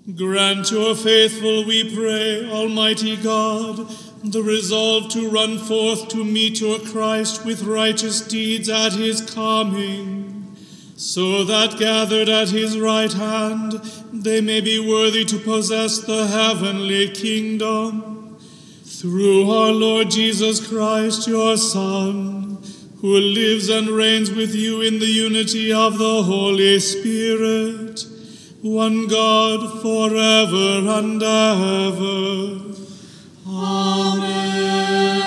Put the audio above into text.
Grant your faithful, we pray, Almighty God, the resolve to run forth to meet your Christ with righteous deeds at his coming, so that gathered at his right hand they may be worthy to possess the heavenly kingdom. Through our Lord Jesus Christ, your Son, who lives and reigns with you in the unity of the Holy Spirit, one God, forever and ever. Amen.